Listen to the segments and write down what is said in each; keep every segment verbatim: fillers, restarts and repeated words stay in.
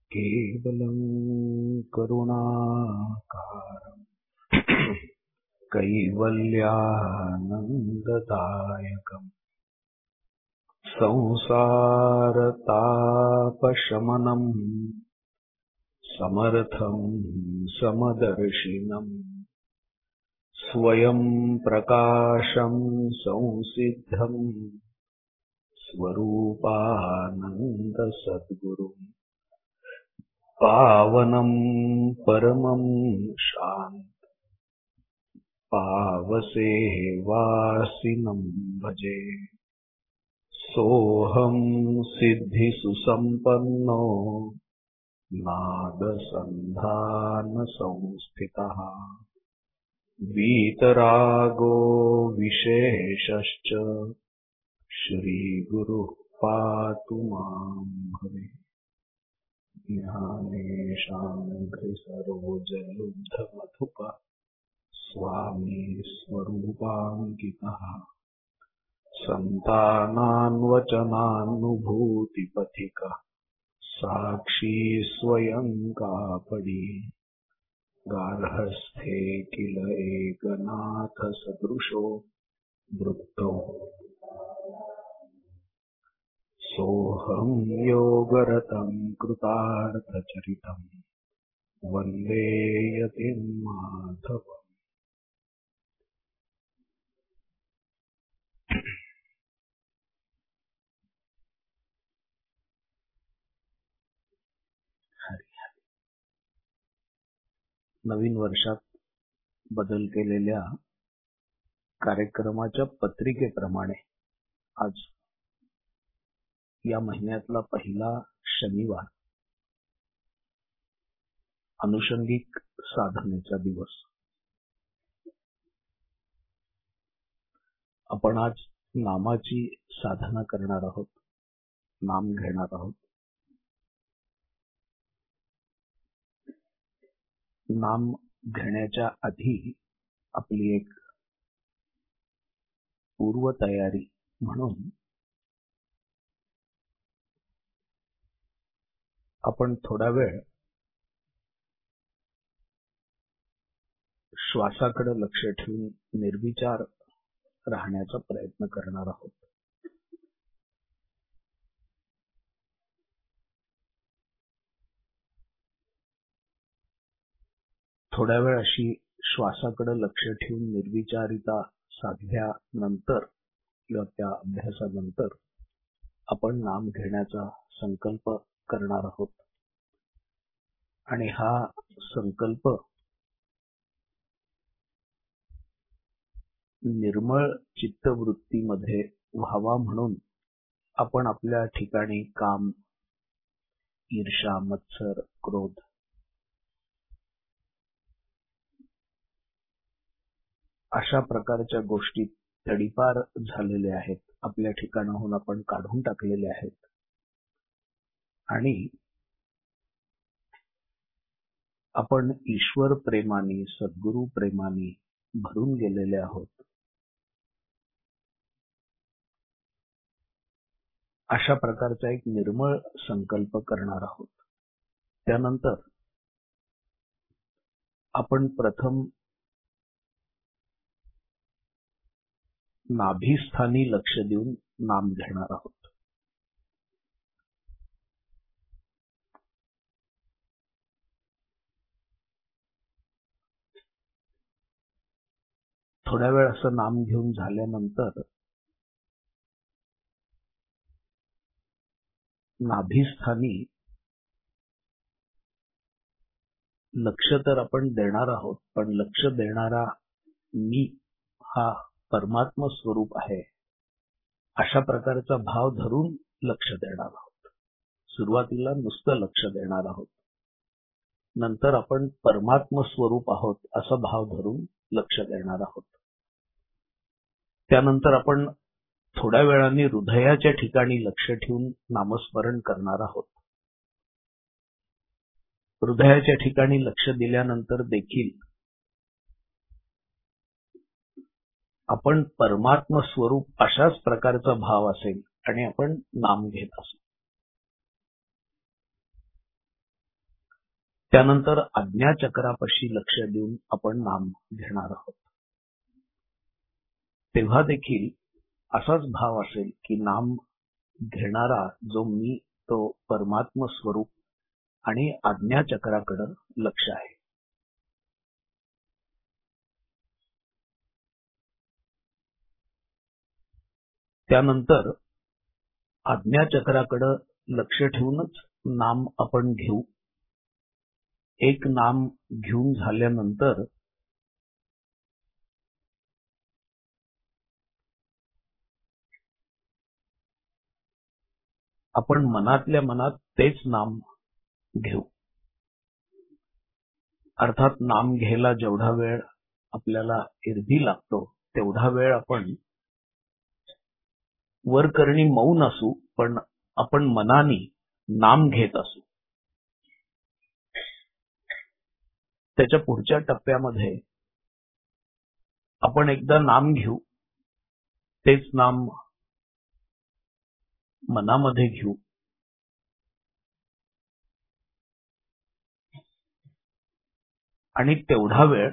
केवलं करुणाकारं कैवल्यानन्ददायकम् संसारतापशमनं समर्थं समदर्शिनम् स्वयं प्रकाशं संसिद्धं स्वरूपानंद सद्गुरुं पावनं परमं शान्तं पावसेवासिनं भजे। सोऽहं सिद्धिसुसम्पन्नो नादसन्धानसंस्थितः वीतरागो विशेषश्च श्रीगुरुः पातु मां भवे। ज्ञानेशाङ्घ्रिसरोजलुब्धमधुप स्वामी स्वरूपाङ्कितः सन्तानान्वचनानुभूतिपथिकः साक्षी स्वयं कापडी गार्हस्थ्ये किल एकनाथ सदृशो वृत्तौ सोऽहं योगरतं कृतार्थचरितं वन्दे यतिं माधवम्। नवीन वर्षात बदल केलेल्या कार्यक्रमाच्या पत्रिकेप्रमाणे आज या महिन्यातला पहिला शनिवार अनुषंगिक साधनेचा दिवस। आपण आज नामाची साधना करणार आहोत, नाम घेणार आहोत। नाम घेण्याच्या आधी आपली एक पूर्व तयारी म्हणून आपण थोडा वेळ श्वासाकडे लक्ष ठेवून निर्विचार राहण्याचा प्रयत्न करणार आहोत। थोड्या वेळ अशी श्वासाकडे लक्ष ठेवून निर्विचारिता साधल्यानंतर किंवा त्या अभ्यासानंतर आपण नाम घेण्याचा संकल्प करणार आहोत आणि हा संकल्प निर्मळ चित्तवृत्तीमध्ये व्हावा म्हणून आपण आपल्या ठिकाणी काम, ईर्ष्या, मत्सर, क्रोध अशा प्रकारच्या गोष्टी तडीपार झालेल्या आहेत, आपल्या ठिकाणाहून आपण काढून टाकलेले आहेत आणि आपण ईश्वर प्रेमाने, सद्गुरु प्रेमाने भरून गेलेले आहोत। अशा प्रकारचा एक निर्मळ संकल्प करणार आहोत। त्यानंतर आपण प्रथम नाभीस्थानी लक्ष देऊन नाम घेणार आहोत। थोड्या वेळ असं नाम घेऊन झाल्यानंतर नाभीस्थानी लक्ष तर आपण देणार आहोत, पण लक्ष देणारा मी हा परमात्मा स्वरूप आहे अशा प्रकारचा भाव धरून लक्ष देणार आहोत। सुरुवातीला नुसतं लक्ष देणार आहोत, नंतर आपण परमात्मा स्वरूप आहोत असा भाव धरून लक्ष देणार आहोत। त्यानंतर आपण थोड्या वेळाने हृदयाच्या ठिकाणी लक्ष ठेवून नामस्मरण करणार आहोत। हृदयाच्या ठिकाणी लक्ष दिल्यानंतर देखील आपण परमात्मा स्वरूप अशाच प्रकारचा भाव असेल आणि आपण नाम घेत असू। त्यानंतर आज्ञाचक्रापाशी लक्ष देऊन आपण नाम घेणार आहोत. तेव्हा देखील असाच भाव असेल की नाम घेणारा जो मी तो परमात्म स्वरूप आणि आज्ञाचक्राकडे लक्ष आहे. त्यानंतर आज्ञाचक्राकडे लक्ष ठेवूनच नाम आपण घेऊ. एक नाम घेऊन झाल्यानंतर आपण मनातल्या मनात तेच नाम घेऊ. अर्थात नाम घ्यायला जेवढा वेळ आपल्याला एरवी लागतो तेवढा वेळ आपण वरकरणी मौन असू, पण आपण मनाने नाम घेत असू. त्याच्या पुढच्या टप्प्यामध्ये आपण एकदा नाम घेऊ, तेच नाम मनामध्ये घेऊ आणि तेवढा वेळ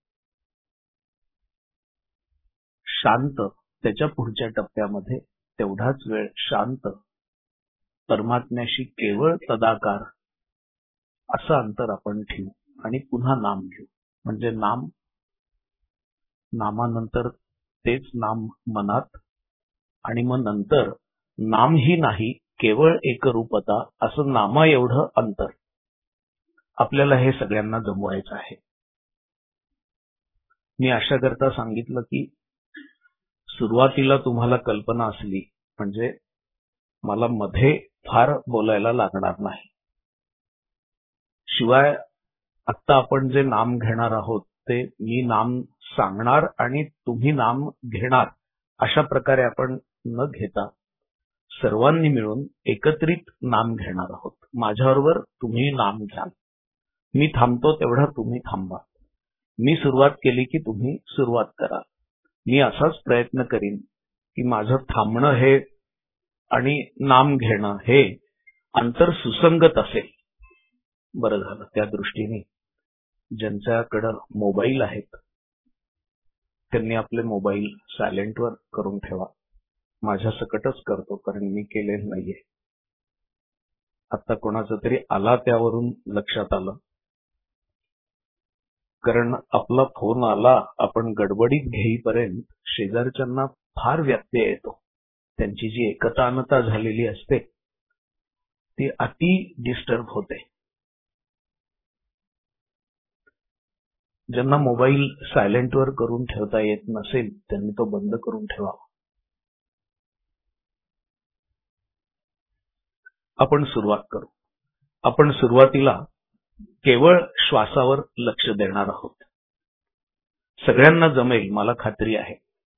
शांत, त्याच्या पुढच्या टप्प्यामध्ये तेवढाच वेळ शांत परमात्म्याशी केवळ तदाकार असं अंतर आपण ठेवू आणि पुन्हा नाम घेऊ. म्हणजे नाम, नामानंतर तेच नाम मनात आणि मग नंतर नामही नाही, केवळ एकरूपता, असं नामा एवढं अंतर आपल्याला हे सगळ्यांना जमवायचं आहे. मी अशा करता सांगितलं की सुरुवातीला तुम्हाला कल्पना असली म्हणजे मला मध्ये फार बोलायला लागणार नाही. शिवाय आता आपण जे नाम घेणार आहोत ते मी नाम सांगणार आणि तुम्ही नाम घेणार अशा प्रकारे आपण न घेता सर्वांनी मिळून एकत्रित नाम घेणार आहोत. माझ्याबरोबर तुम्ही नाम घ्या. मी थांबतो तेवढा तुम्ही थांबा. मी सुरुवात केली की तुम्ही सुरुवात करा. मी असाच प्रयत्न करीन की माझं थांबणं हे आणि नाम घेणं हे अंतर सुसंगत असेल. बरं झालं. त्या दृष्टीने ज्यांच्याकडे मोबाईल आहेत त्यांनी आपले मोबाईल सायलेंटवर करून ठेवा. माझ्या सकटच करतो, कारण मी केलेलं नाहीये. आता कोणाचा तरी आला त्यावरून लक्षात आलं, कारण आपला फोन आला आपण गडबडीत घेईपर्यंत शेजारच्यांना फार व्यत्यय येतो. त्यांची जी एकतानता झालेली असते ती अति डिस्टर्ब होते. ज्यांना मोबाईल सायलेंटवर करून ठेवता येत नसेल त्यांनी तो बंद करून ठेवावा. आपण सुरुवात करू. आपण सुरुवातीला केवळ श्वासावर लक्ष देणार आहोत. सगळ्यांना जमेल मला खात्री आहे.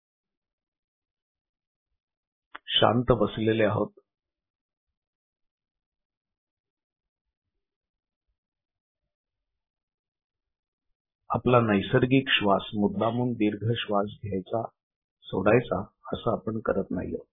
शांत बसलेले आहोत. आपला नैसर्गिक श्वास मुद्दामून दीर्घ श्वास घ्यायचा सोडायचा असं आपण करत नाही आहोत.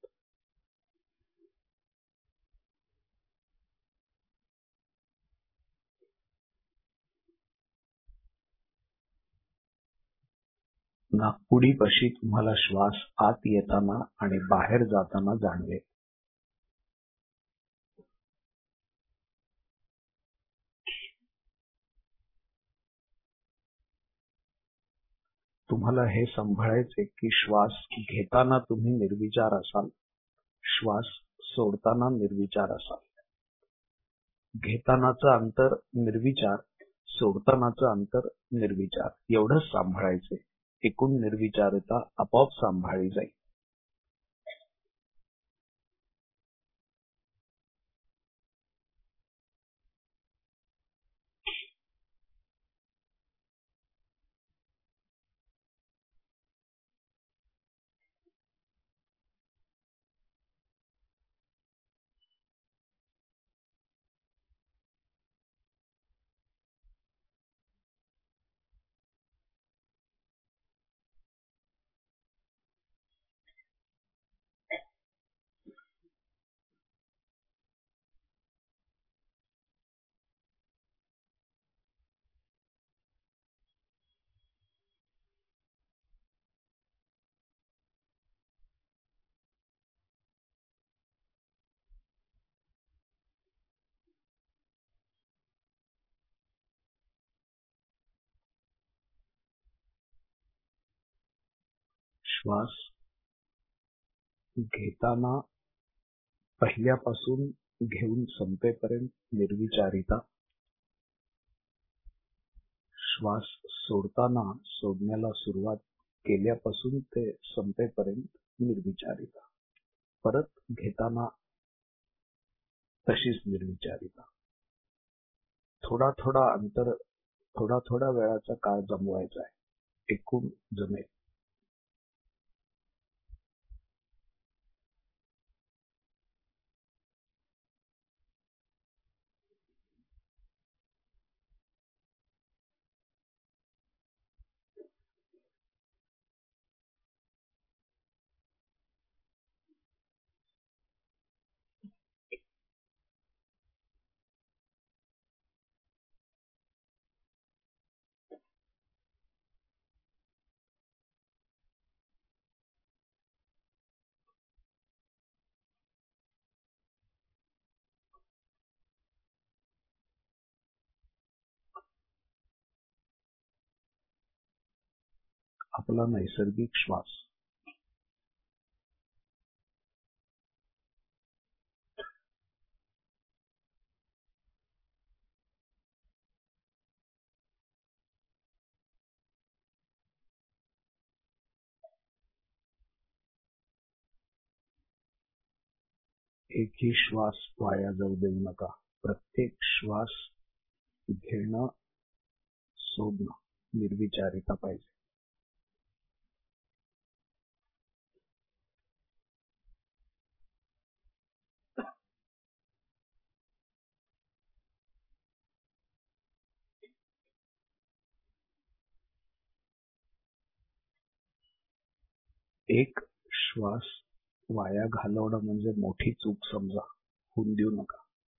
नाकपुडीपाशी तुम्हाला श्वास आत येताना आणि बाहेर जाताना जाणवेल. तुम्हाला हे सांभाळायचे की श्वास घेताना तुम्ही निर्विचार असाल, श्वास सोडताना निर्विचार असाल. घेतानाचं अंतर निर्विचार, सोडतानाचं अंतर निर्विचार एवढंच सांभाळायचे. एकूण निर्विचारता आपोआप सांभाळली जाईल. श्वास घेताना पहिल्यापासून घेऊन संपेपर्यंत निर्विचारिता, श्वास सोडताना सोडण्याला सुरुवात केल्यापासून ते संपेपर्यंत निर्विचारिता, परत घेताना तशीच निर्विचारिता. थोडा थोडा अंतर, थोडा थोडा वेळाचा काळ जमवायचा आहे, एकूण जमेल. आपला नैसर्गिक श्वास एकही श्वास वाया जाऊ देऊ नका. प्रत्येक श्वास घेणं सोडणं निर्विचारिता पाहिजे. एक श्वास वाया घालवणं म्हणजे मोठी चूक समजा, होऊन देऊ नका.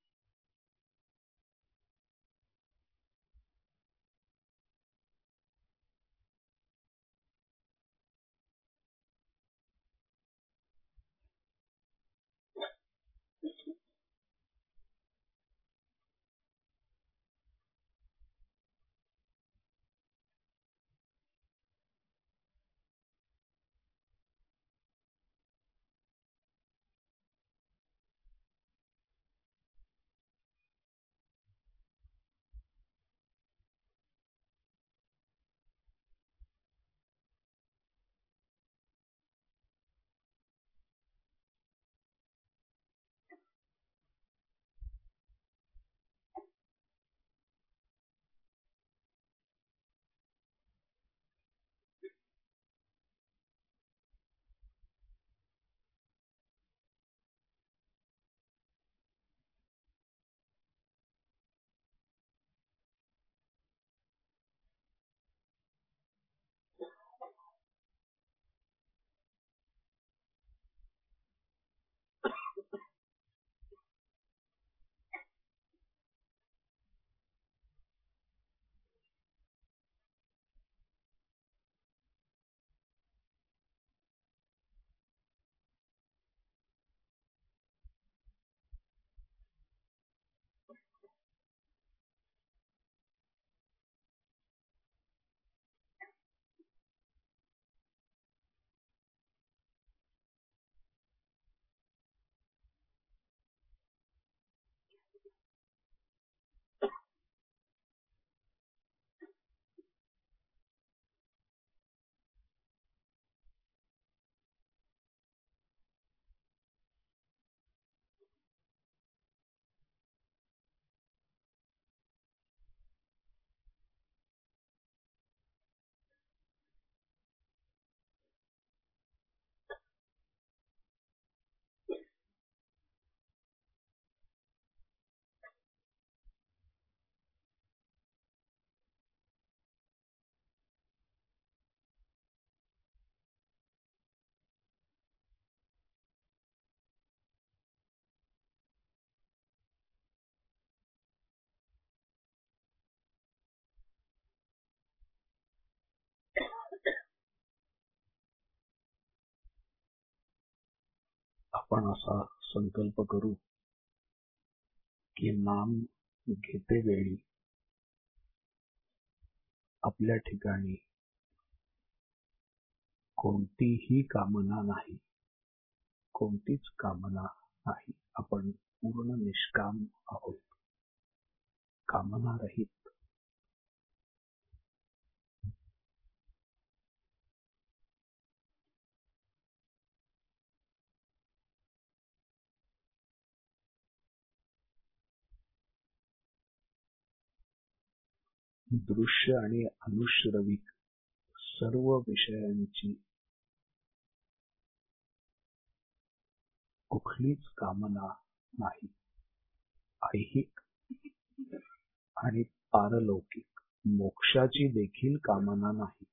आपण असा संकल्प करू की नाम घेते वेळी आपल्या ठिकाणी कोणतीही कामना नाही, कोणतीच कामना नाही. आपण पूर्ण निष्काम आहोत, कामना रहित. दृश्य आणि अनुश्रविक सर्व विषयांची कुठलीच कामना नाही. ऐहिक आणि पारलौकिक मोक्षाची देखील कामना नाही.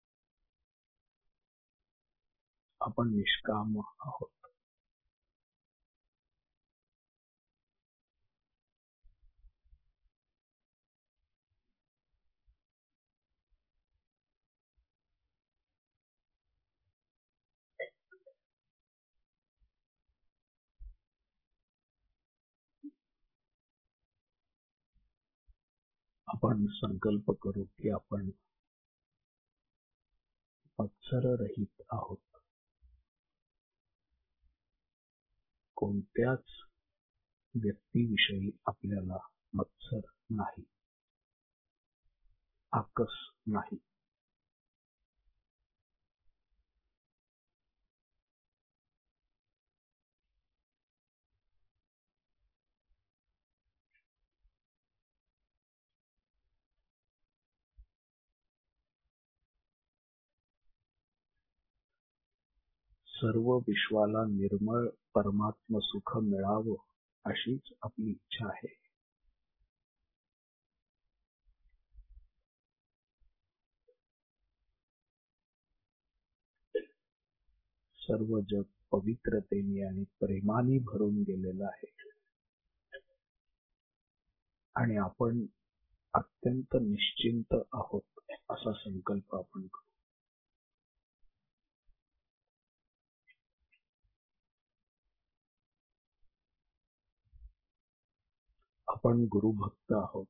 आपण निष्काम आहोत. आपण संकल्प करू की आपण मत्सररहित आहोत. कोणत्याच व्यक्तीविषयी आपल्याला मत्सर नाही, आकस नाही. सर्व विश्वाला निर्मळ परमात्म सुख मिळावं अशीच आपली इच्छा आहे. सर्व जग पवित्रतेने आणि प्रेमाने भरून गेलेलं आहे आणि आपण अत्यंत निश्चिंत आहोत असा संकल्प आपण करू. आपण गुरुभक्त आहोत.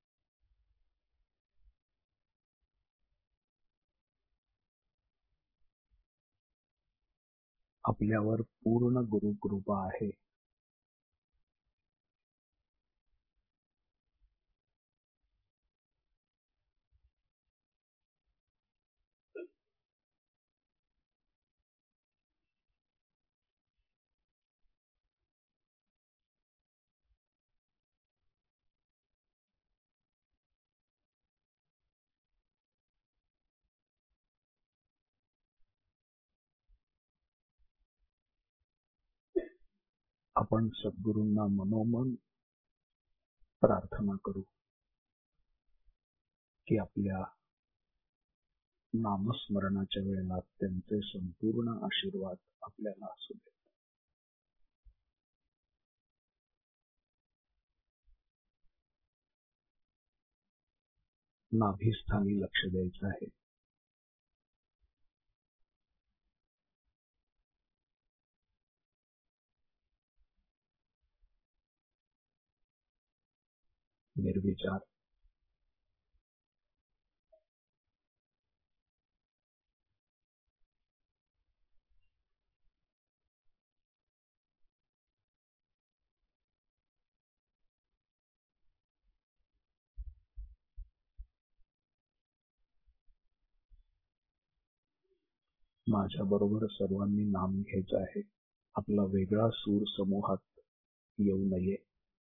आपल्यावर पूर्ण गुरुकृपा आहे. आपण सद्गुरूंना मनोमन प्रार्थना करू की आपल्या नामस्मरणाच्या वेळेला त्यांचे संपूर्ण आशीर्वाद आपल्याला असू देत. नाभिस्थानी लक्ष द्यायचं आहे. निर्विचार. माझ्या बरोबर सर्वांनी नाम घ्यायचं आहे. आपला वेगळा सूर समूहात येऊ नये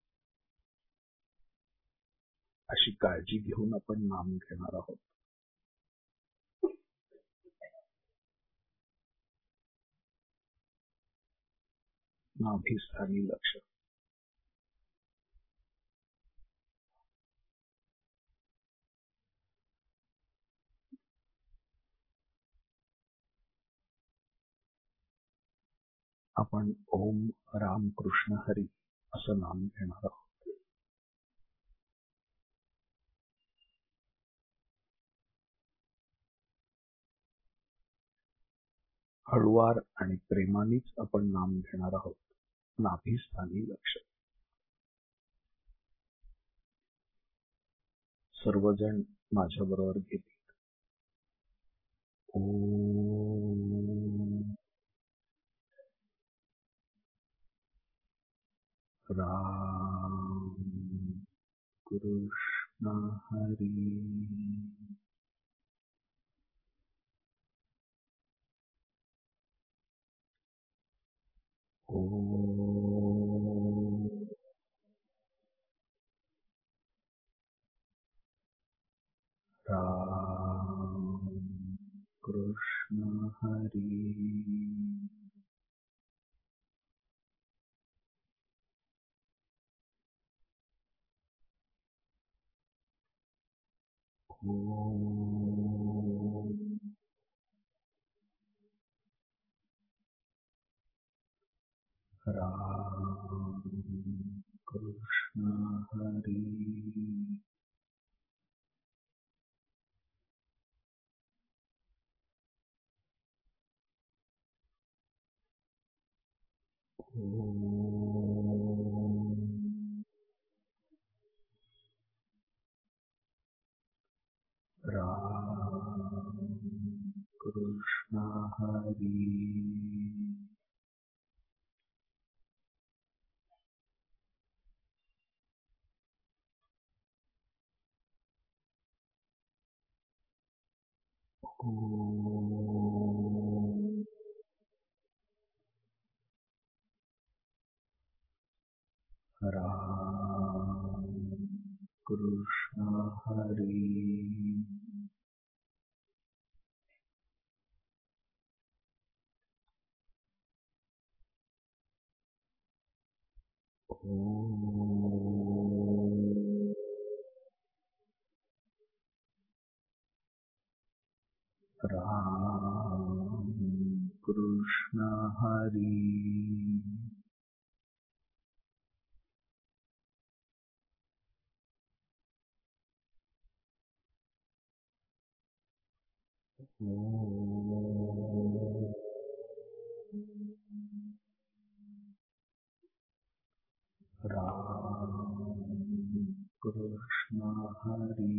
अशी काळजी घेऊन आपण नाम घेणार आहोत. नाभिस्थानी लक्ष. आपण ओम राम कृष्ण हरी असं नाम घेणार आहोत. हळुवार आणि प्रेमानेच आपण नाम घेणार आहोत. नाभिस्थानी लक्ष. सर्वजण माझ्या बरोबर घेतील. ओम राम कृष्ण हरि। ओम राम कृष्ण हरि। ओम राम कृष्ण हरि। ओम राम कृष्ण हरि। ओम राम कृष्ण हरि। ओम राम कृष्ण हरि। ओम राम कृष्ण हरि।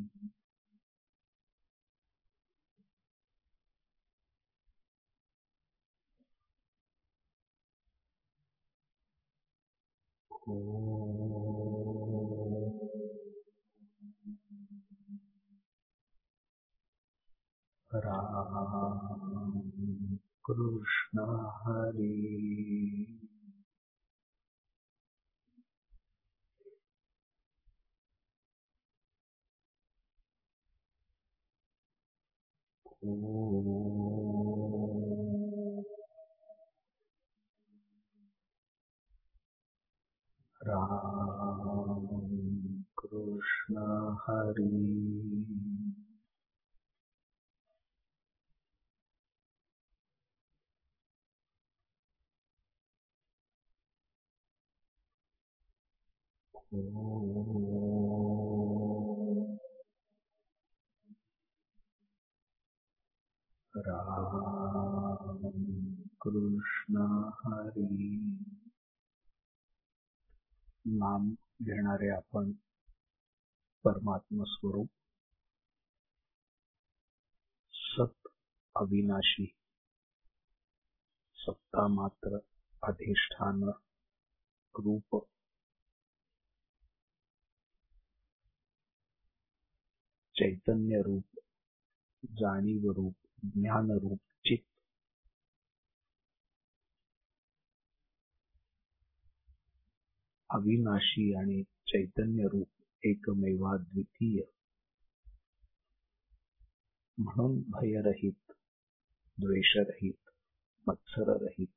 राम कृष्ण हरि। राम कृष्ण हरि। राम कृष्ण हरि। नाम घेणारे आपण परमात्म स्वरूप सत अविनाशी, सत्ता मात्र, अधिष्ठान रूप, चैतन्य रूप, जाणीव रूप, ज्ञान रूप, चित्त, अविनाशी आणि चैतन्य रूप एकमेवाद्वितीय म्हणून भयरहित, द्वेषरहित, मत्सररहित,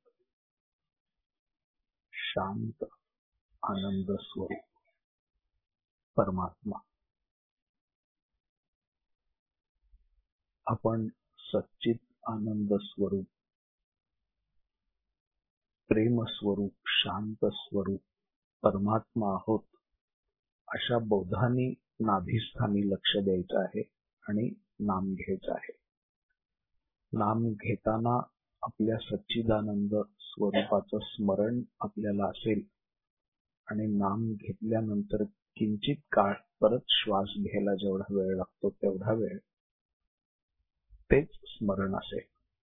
शांत आनंद स्वरूप परमात्मा. आपण सच्चित आनंद स्वरूप, प्रेम स्वरूप, शांत स्वरूप परमात्मा आहोत अशा बोधाने नाभिस्थानी लक्ष द्यायचं आहे आणि नाम घ्यायचं आहे. नाम घेताना आपल्या सच्चिदानंद स्वरूपाचं स्मरण आपल्याला असेल आणि नाम घेतल्यानंतर किंचित काळ परत श्वास घ्यायला जेवढा वेळ लागतो तेवढा वेळ तेच स्मरण असेल.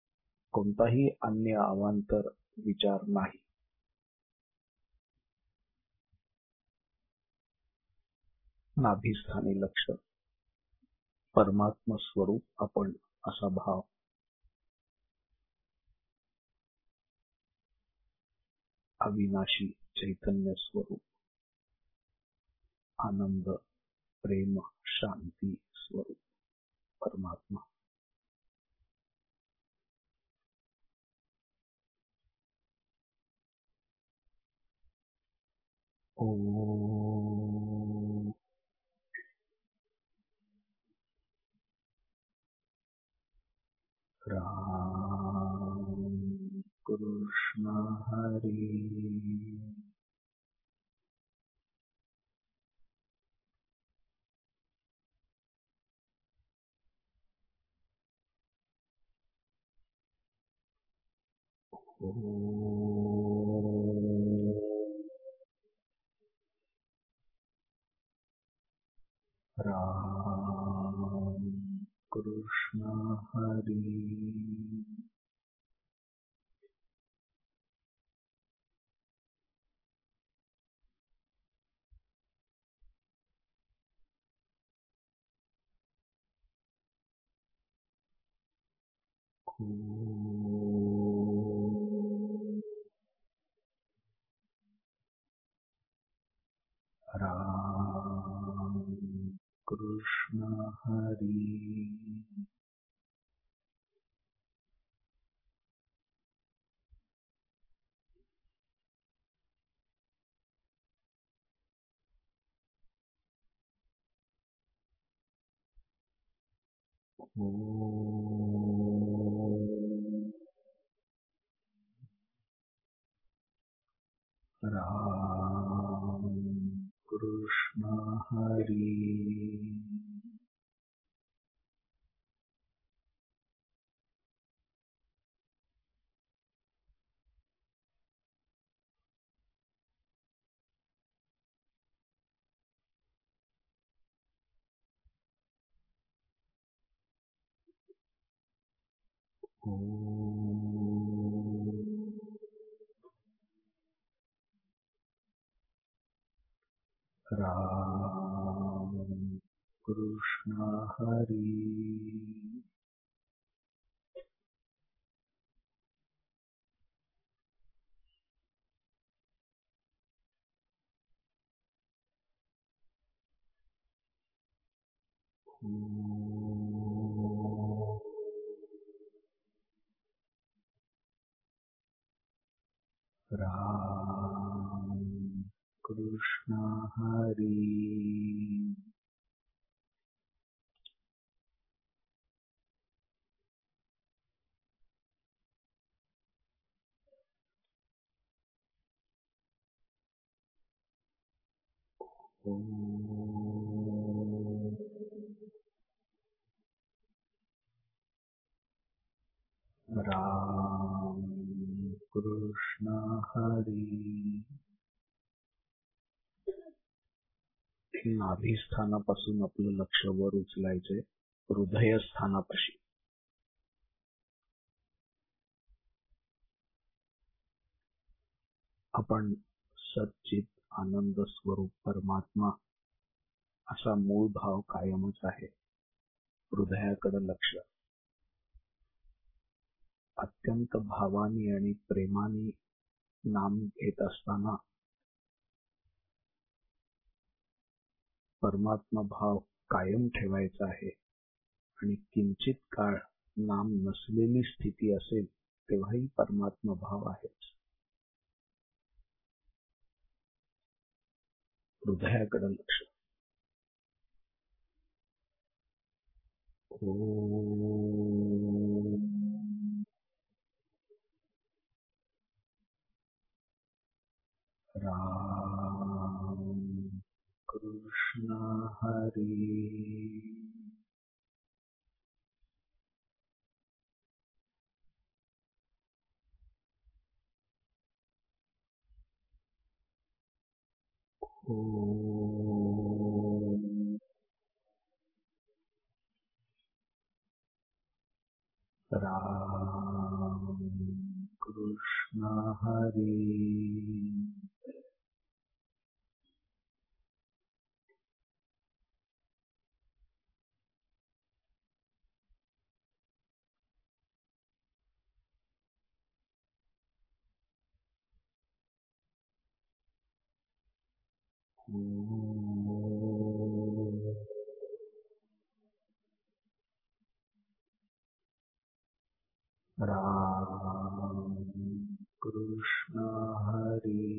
कोणताही अन्य अवांतर विचार नाही. नाभिस्थानी लक्ष, परमात्म स्वरूप आपण असा भाव, अविनाशी चैतन्य स्वरूप, आनंद, प्रेम, शांती स्वरूप परमात्मा. ओम राम कृष्ण हरी. राम कृष्ण हरी. राम कृष्ण हरी. राम कृष्ण हरी. राम कृष्ण हरी. राम कृष्ण हरी. राम कृष्ण हरी. नाभिस्थानापासून आपलं लक्ष वर उचलायचे हृदयस्थानापाशी. आपण सच्चित आनंद स्वरूप परमात्मा असा मूळ भाव कायमच आहे. हृदयाकडे लक्ष. अत्यंत भावानी आणि प्रेमाने नाम घेत असताना परमात्मा भाव कायम ठेवायचा आहे आणि किंचित काळ नाम नसलेली स्थिती असेल तेव्हाही परमात्मा भाव आहेच. हृदयाकडे लक्ष. ओम राम कृष्ण हरी. ओम राम कृष्ण हरी. राम कृष्ण हरि।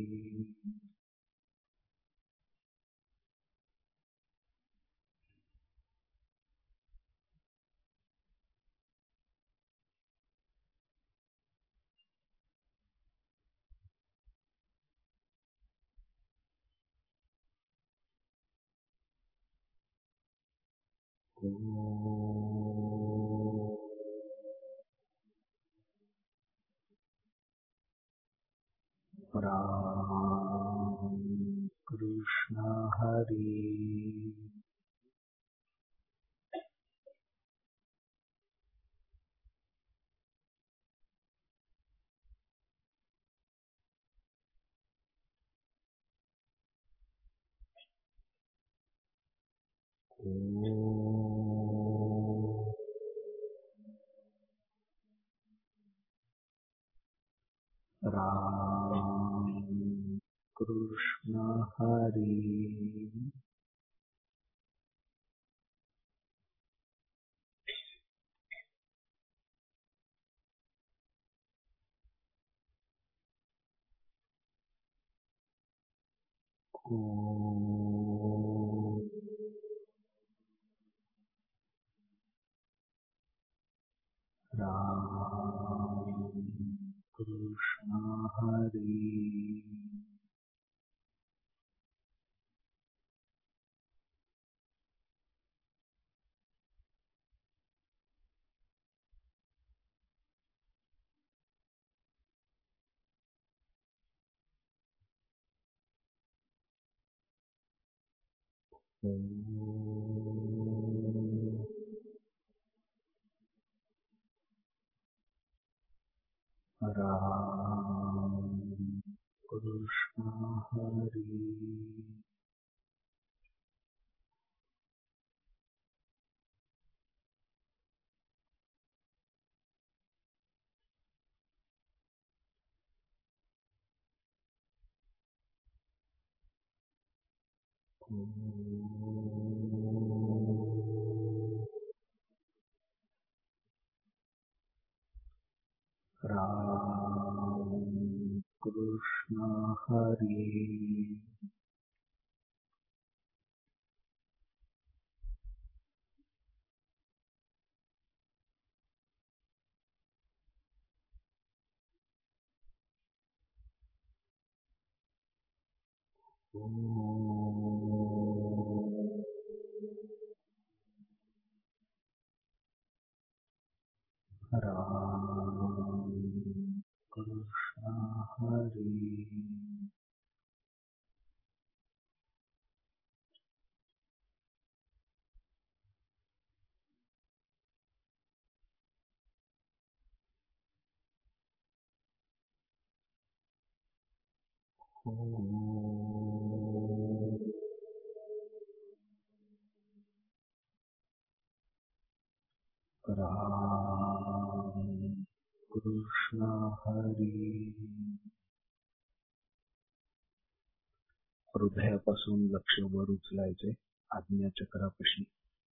राम कृष्ण हरि। राम कृष्ण हरि। राम कृष्ण हरि। राम कृष्ण हरि। राम कृष्ण हरि। राम कृष्ण हरि। राम कृष्ण हरि। हृदयापासून लक्ष वर उचलायचे आज्ञाचक्रापाशी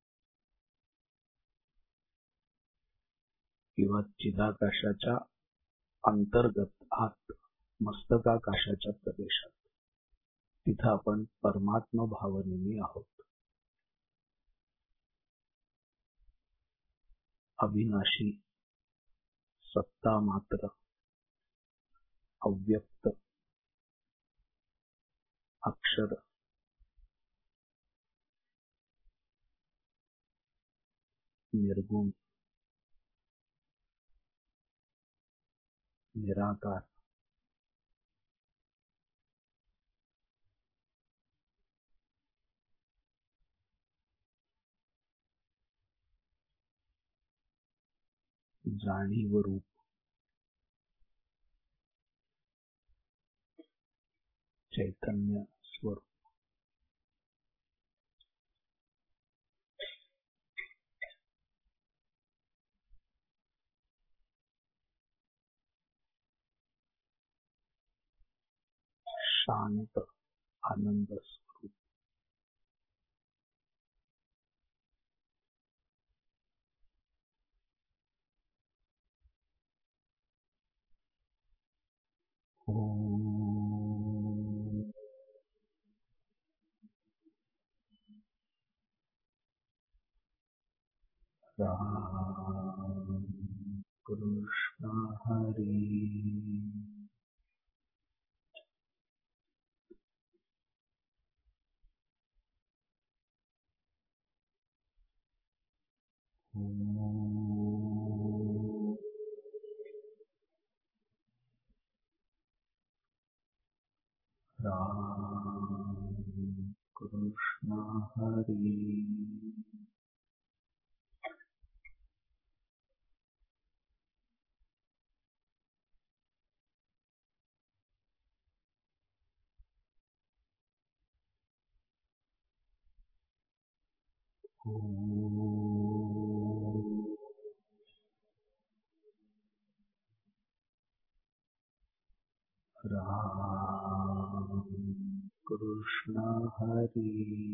किंवा चिदाकाशाच्या अंतर्गत आत मस्तकाकाशाच्या प्रदेशात. तिथं आपण परमात्मा भावनेने आहोत. अविनाशी, सत्ता मात्र, अव्यक्त, अक्षर, निर्गुण, निराकार, जाणीव रूप, चैतन्य स्वरूप. शांत आनंद स्वरूप. राम कृष्ण हरी राम कृष्ण हरी राम कृष्ण हरी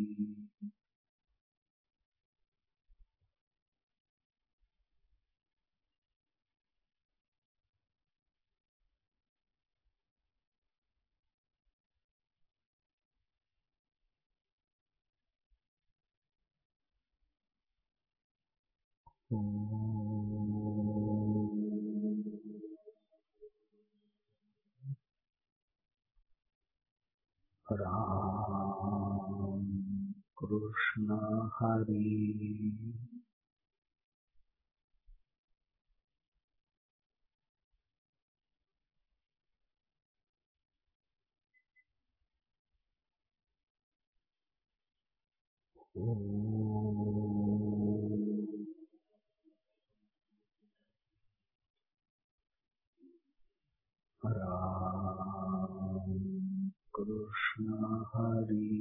राम कृष्ण हरी राम कृष्ण हरी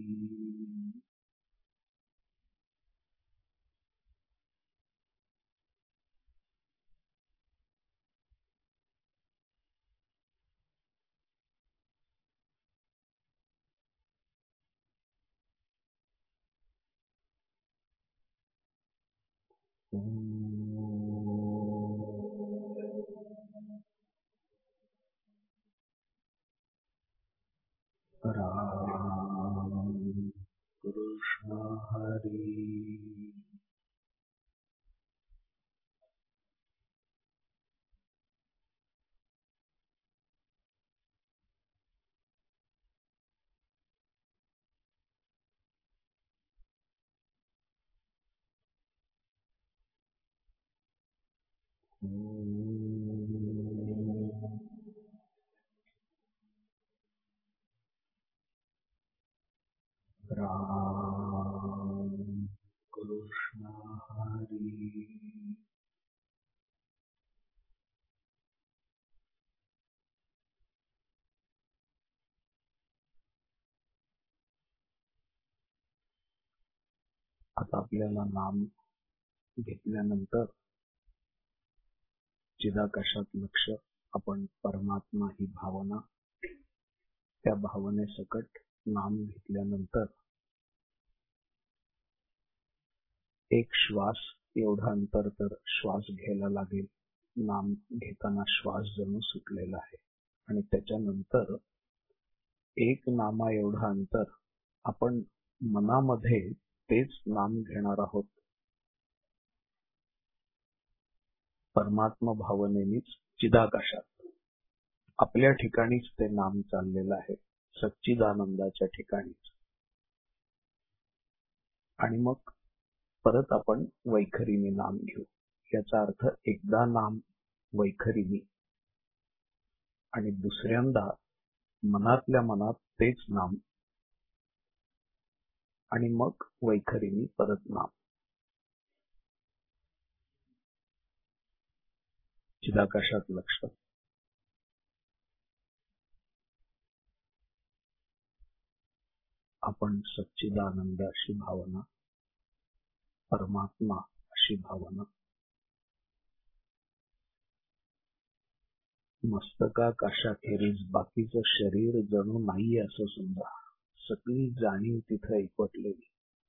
राम कृष्ण हरी राम कृष्ण हरी आता आपल्याला नाम घेतल्यानंतर चिदाकाशात लक्ष आपण परमात्मा ही भावना, त्या भावनेसकट नाम घेतल्यानंतर एक श्वास एवढा अंतर तर श्वास घ्यायला लागेल. नाम घेताना श्वास जणू सुटलेला आहे आणि त्याच्यानंतर एक नामा एवढा अंतर आपण मनामध्ये तेच नाम घेणार आहोत. परमात्मा भावनेनीच चिदाकाशात आपल्या ठिकाणीच ते नाम चाललेलं आहे, सच्चिदानंदाच्या ठिकाणीच. आणि मग परत आपण वैखरीने नाम घेऊ. याचा अर्थ एकदा नाम वैखरीने आणि दुसऱ्यांदा मनातल्या मनात तेच नाम आणि मग वैखरीने परत नाम. चिदाकाशात लक्ष. आपण सच्चिदानंद अशी भावना, परमात्मा अशी भावना मस्तकाकाशाखेरीज बाकीचं शरीर जणू नाहीये असं समजा. सगळी जाणीव तिथं एकवटलेली.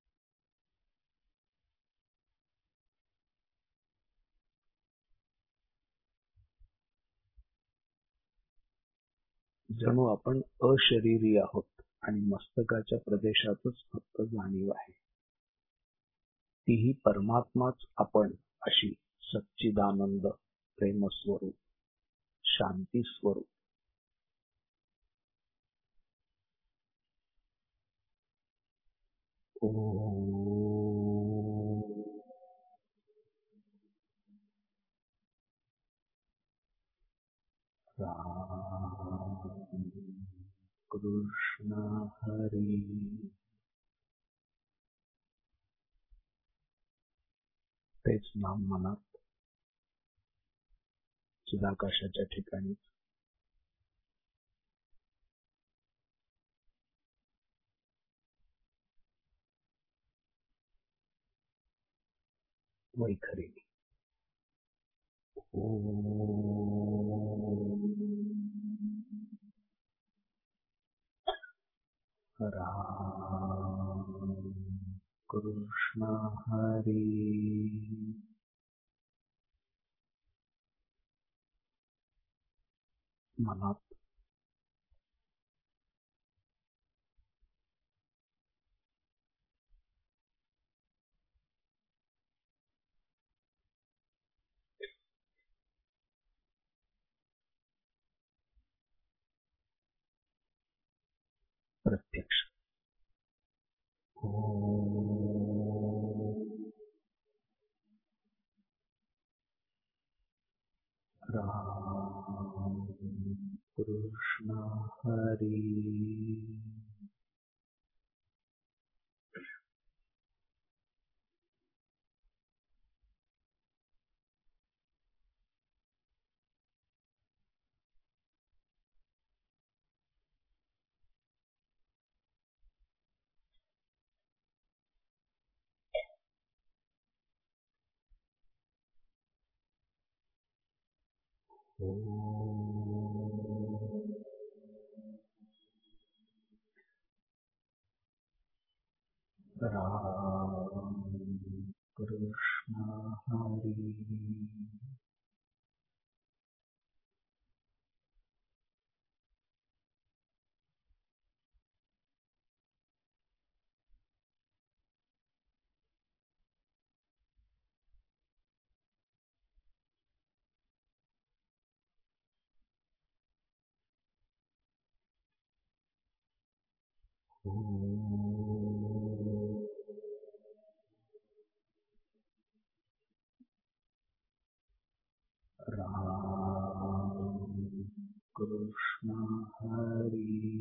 जणू आपण अशरीरी आहोत आणि मस्तकाच्या प्रदेशातच फक्त जाणीव आहे. तीही परमात्माच आपण अशी सच्चिदानंद प्रेमस्वरूप शांती स्वरूप राम कृष्ण हरी. तेच नाम मनात चिदाकाशाच्या ठिकाणी वैखरी. राम कृष्ण हरी. मनात प्रत्यक्ष राम कृष्ण हरी. राम कृष्ण हरी. राम कृष्ण हरी.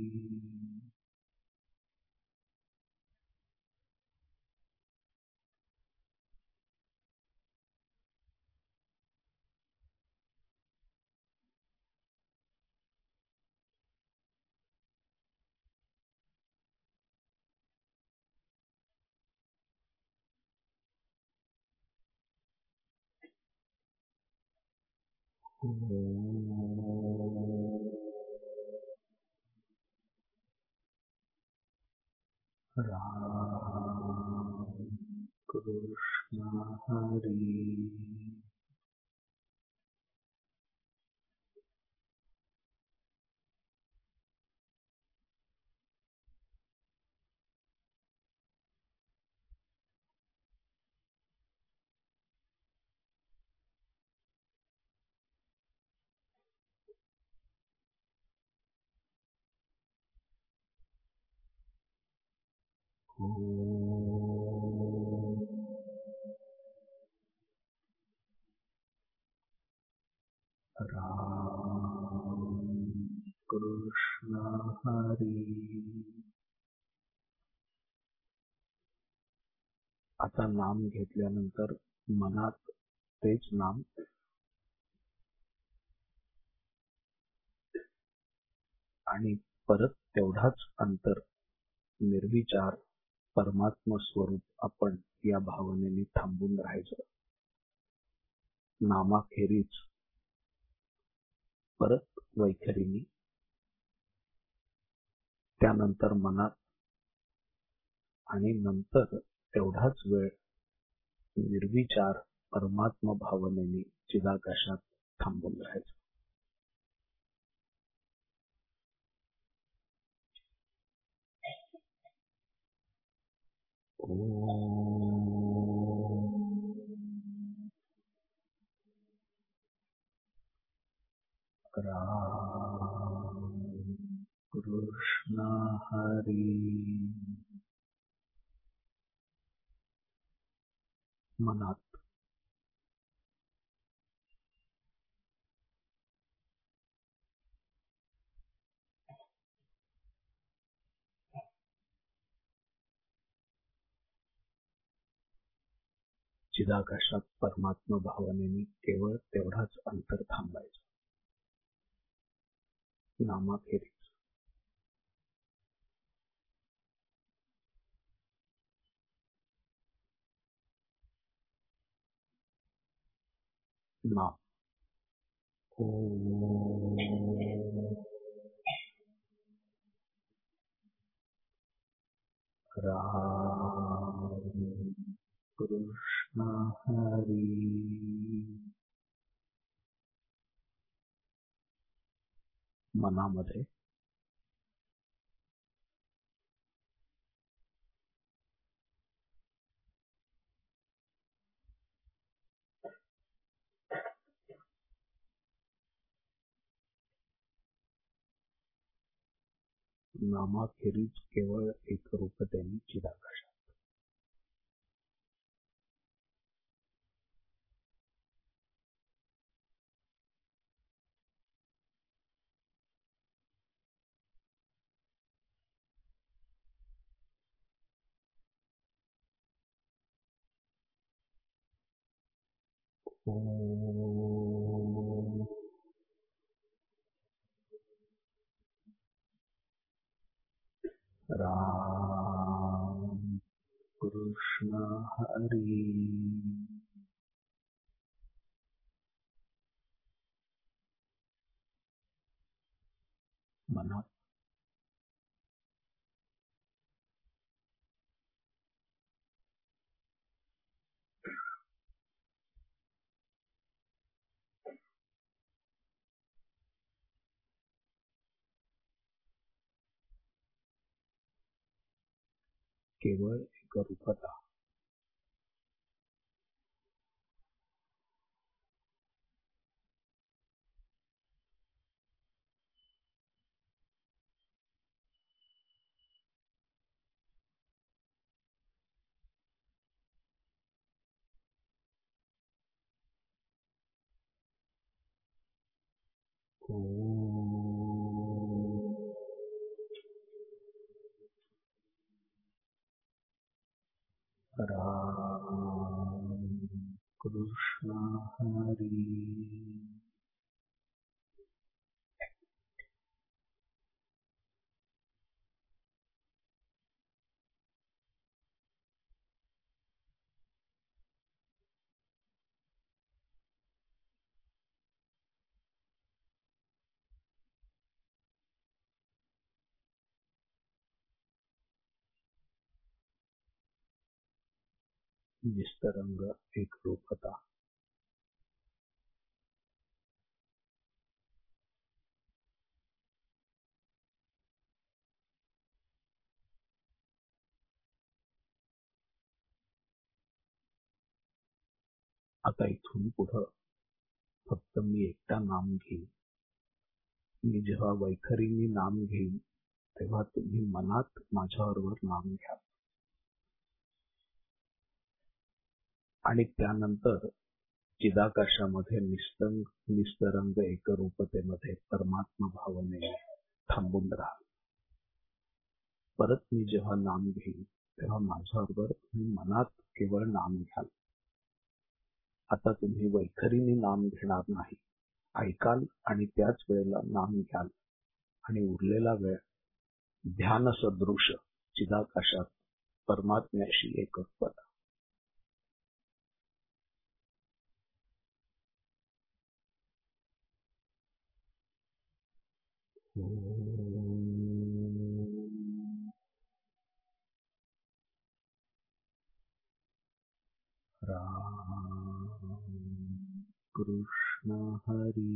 राम कृष्ण हरी. राम कृष्ण हरी. आता नाम घेतल्यानंतर मनात तेच नाम आणि परत तेवढाच अंतर निर्विचार परमात्म स्वरूप आपण या भावनेने थांबून राहायचं. नामाखेरीज परत वैखरीनी, त्यानंतर मनात आणि नंतर तेवढाच वेळ निर्विचार परमात्म भावनेने चिदाकाशात थांबून राहायचं. ओम कृष्ण हरी. मनात चिदाकाशात परमात्मा भावनेने केवळ तेवढाच अंतर थांबायचं. नामाखेरीज नाम. ओम राम कृष्ण हरी. मनामध्ये नामाखेरीज केवळ एकरूपतेने चिदाकाशात. ओम राम कृष्ण हरी. मनात केवळ एकरूपता. ओम राम कृष्ण हरी. निस्तरंग एकरूपता. आता इथून पुढं फक्त मी एकटा नाम घेईन. मी जेव्हा वैखरीने नाम घेईन तेव्हा तुम्ही मनात माझ्याबरोबर नाम घ्या. आणि त्यानंतर चिदाकाशामध्ये निस्तंग निस्तरंग एकरूपतेमध्ये परमात्मा भावनेने थांबून राहा. परत मी जेव्हा नाम घेईन तेव्हा माझ्याबरोबर तुम्ही मनात केवळ नाम घ्याल. आता तुम्ही वैखरीने नाम घेणार नाही, ऐकाल आणि त्याच वेळेला नाम घ्याल आणि उरलेला वेळ ध्यान सदृश चिदाकाशात परमात्म्याशी एकरूपता. राम कृष्ण हरी.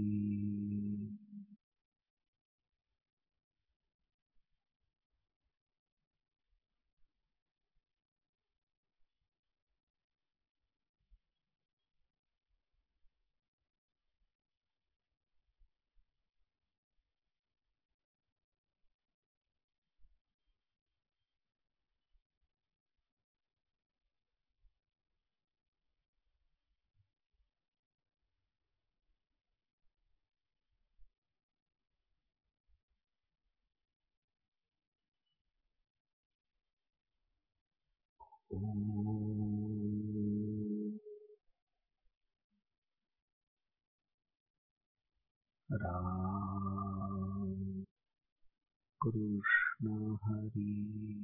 राम कृष्ण हरि।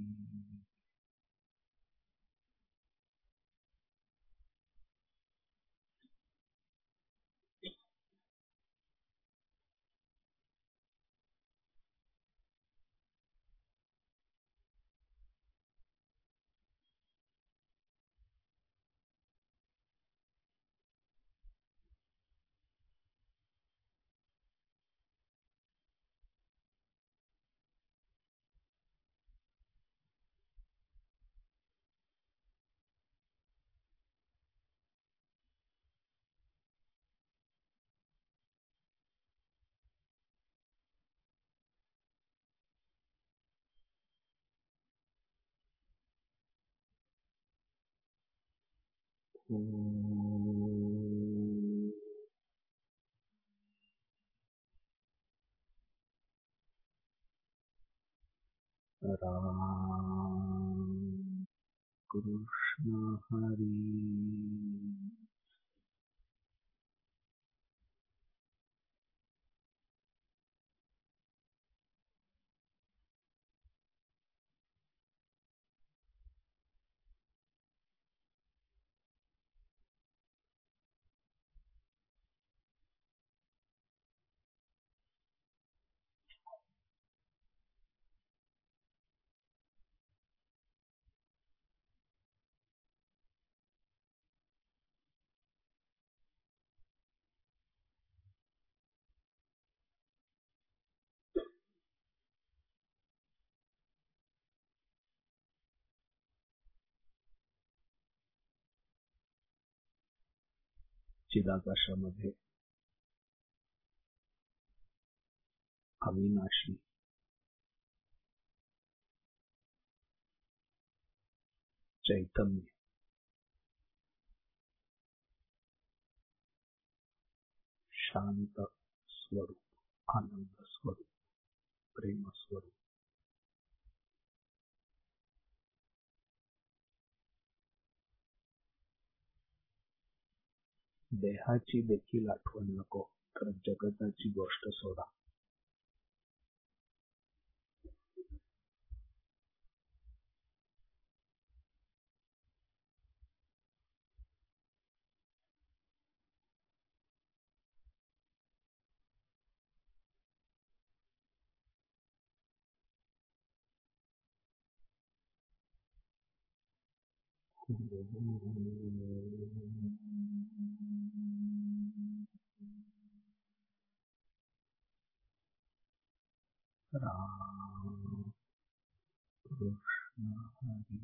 राम कृष्ण हरि। चिदाकाशामध्ये अविनाशी चैतन्य शांत स्वरूप, आनंद स्वरूप, प्रेम स्वरूप, देहाची देखील आठवण नको, तर जगताची गोष्ट सोडा. राम कृष्ण हरि।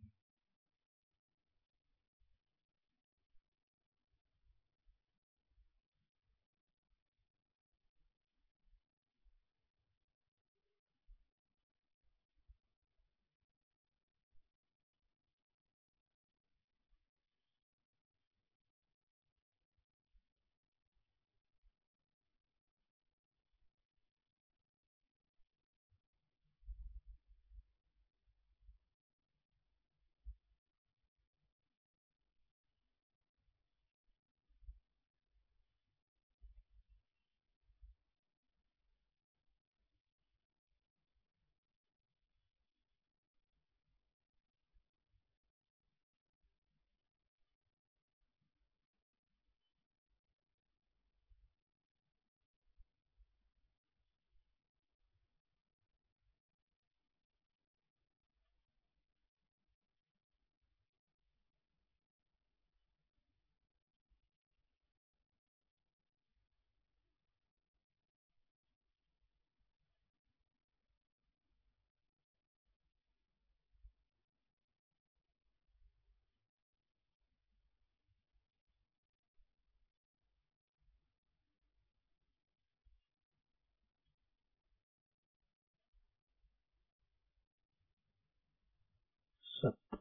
सत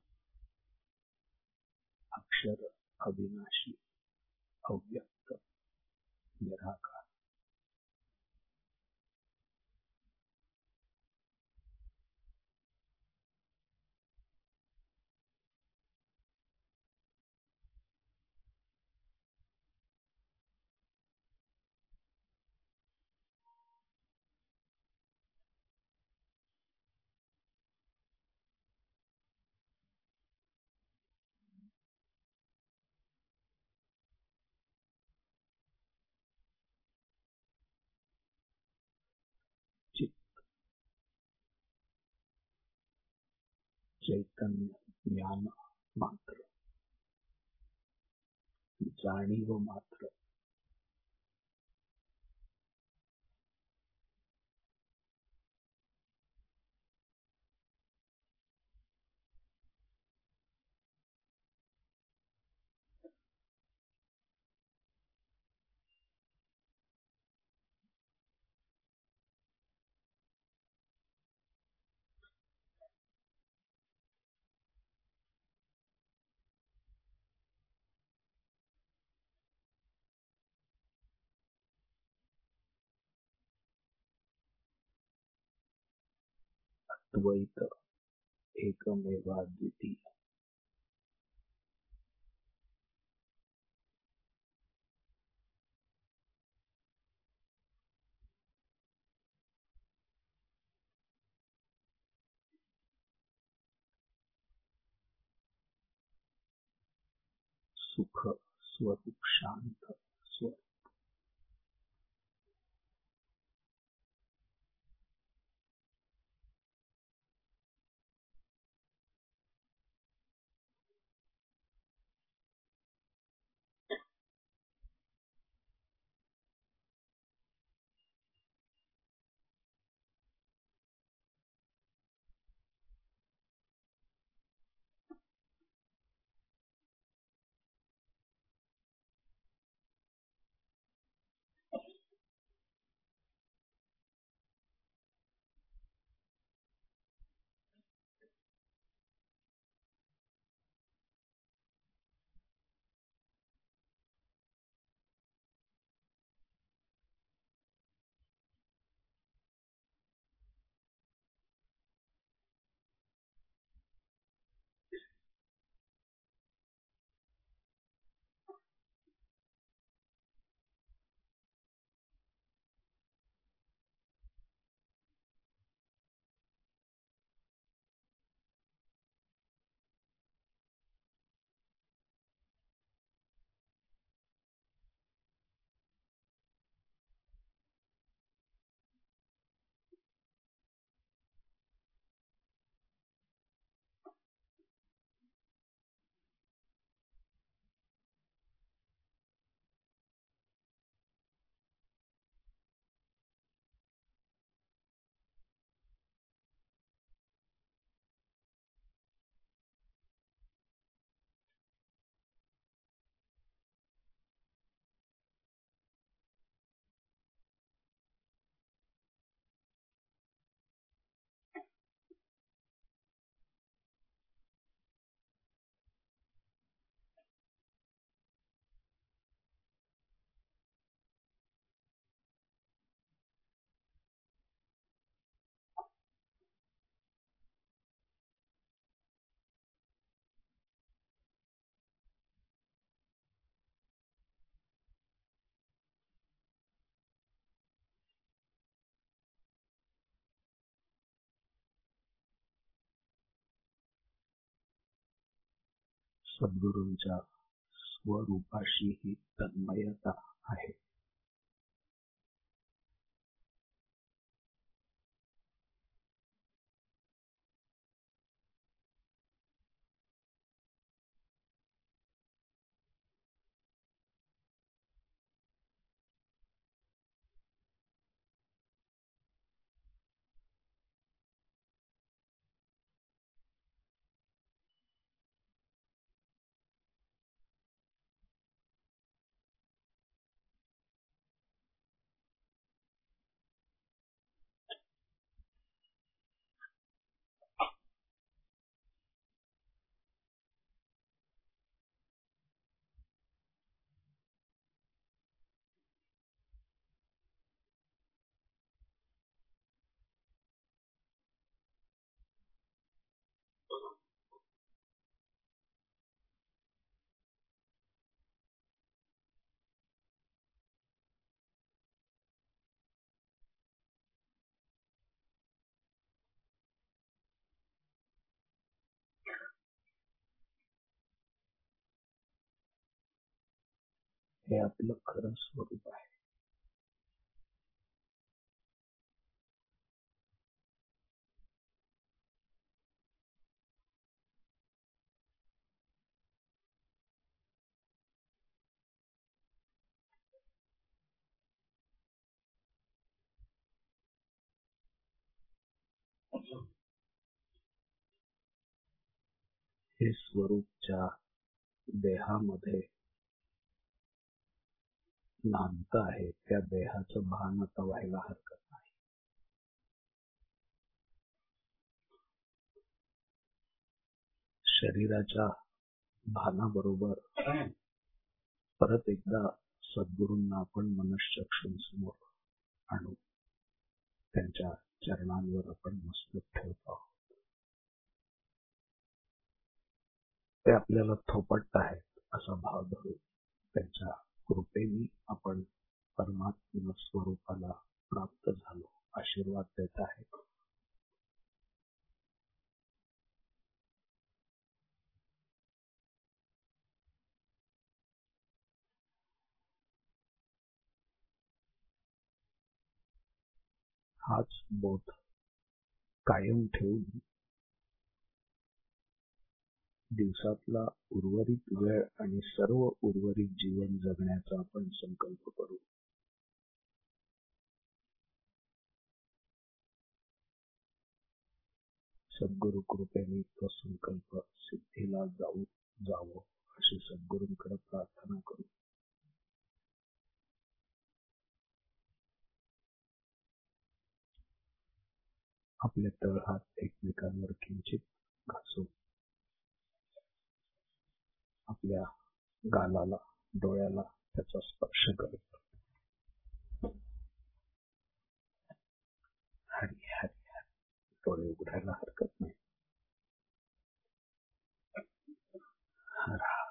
अक्षर अविनाशी अव्यक्त निराकार चैतन्य ज्ञान मात्र, जाणीव मात्र. अद्वैत एकमेवाद्वितीय. सुख स्वरूप शांत स्वरूप. सद्गुरूंच्या स्वरूपाशी ही तन्मयता आहे. हे आपलं खरं स्वरूप आहे. हे स्वरूप ज्या देहामध्ये नांदत आहे त्या देहाचं भान आता व्हायला हरकत नाही. शरीराच्या भानाबरोबर परत एकदा सद्गुरूंना आपण मनश्चक्षूंसमोर आणू, त्यांच्या चरणांवर आपण मस्तक ठेवतो आहोत. ते आपल्याला थोपटत आहेत असा भाव धरून त्यांच्या कृपेने आपण परमात्म स्वरूपाला प्राप्त झालो आशीर्वाद देत आहेत. हाच बोध कायम ठेवून दिवसातला उर्वरित वेळ आणि सर्व उर्वरित जीवन जगण्याचा आपण संकल्प करू. सद्गुरु कृपेने तो संकल्प सिद्धीला जाऊ जावो अशी सद्गुरूंकडे प्रार्थना करू. आपले तळहात एकमेकांवर किंचित घासू, आपल्या गालाला डोळ्याला त्याचा स्पर्श करू. हरी हरी हरी. डोळे उघडायला हरकत नाही. हरा